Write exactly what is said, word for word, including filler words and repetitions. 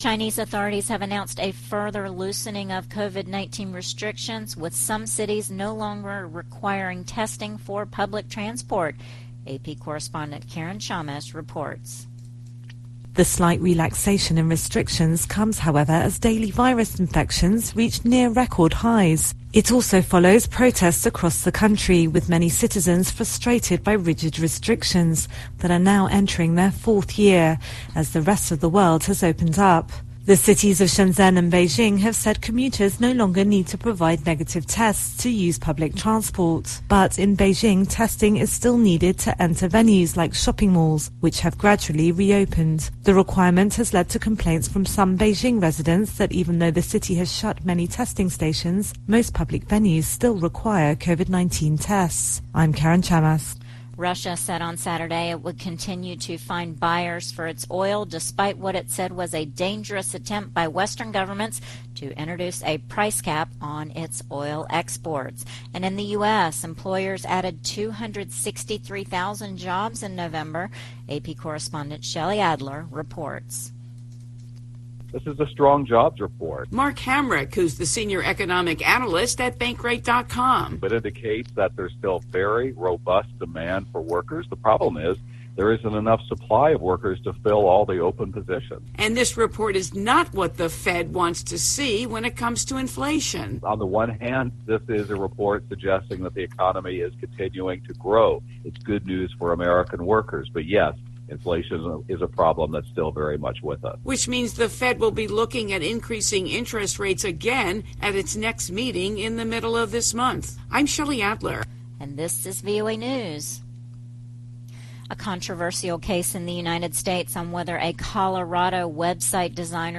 Chinese authorities have announced a further loosening of COVID nineteen restrictions, with some cities no longer requiring testing for public transport. A P correspondent Karen Chamas reports. The slight relaxation in restrictions comes, however, as daily virus infections reach near record highs. It also follows protests across the country, with many citizens frustrated by rigid restrictions that are now entering their fourth year as the rest of the world has opened up. The cities of Shenzhen and Beijing have said commuters no longer need to provide negative tests to use public transport. But in Beijing, testing is still needed to enter venues like shopping malls, which have gradually reopened. The requirement has led to complaints from some Beijing residents that even though the city has shut many testing stations, most public venues still require COVID nineteen tests. I'm Karen Chamas. Russia said on Saturday it would continue to find buyers for its oil despite what it said was a dangerous attempt by Western governments to introduce a price cap on its oil exports. And in the U S, employers added two hundred sixty-three thousand jobs in November. A P correspondent Shelley Adler reports. This is a strong jobs report. Mark Hamrick, who's the senior economic analyst at Bankrate dot com. It indicates that there's still very robust demand for workers. The problem is there isn't enough supply of workers to fill all the open positions. And this report is not what the Fed wants to see when it comes to inflation. On the one hand, this is a report suggesting that the economy is continuing to grow. It's good news for American workers. But yes, inflation is a problem that's still very much with us. Which means the Fed will be looking at increasing interest rates again at its next meeting in the middle of this month. I'm Shelley Adler. And this is V O A News. A controversial case in the United States on whether a Colorado website designer